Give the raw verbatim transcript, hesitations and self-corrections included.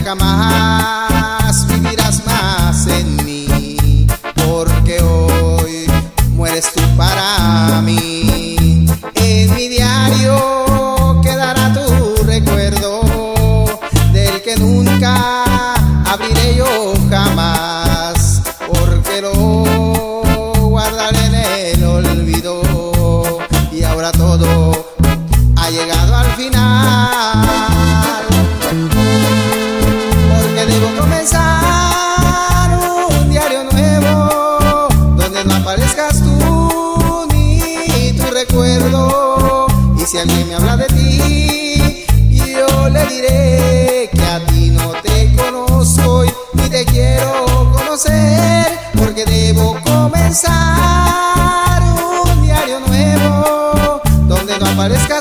jamás vivirás más en mí, porque hoy mueres tú para mí. En mi diario quedará tu recuerdo, del que nunca abriré yo jamás, porque lo guardaré en el olvido. Y ahora todo ha llegado al final, porque debo comenzar un diario nuevo, donde no aparezcas tú ni tu recuerdo. Y si alguien me habla de ti, yo le diré que a ti no te conozco y ni te quiero conocer, porque debo comenzar un diario nuevo, donde no aparezca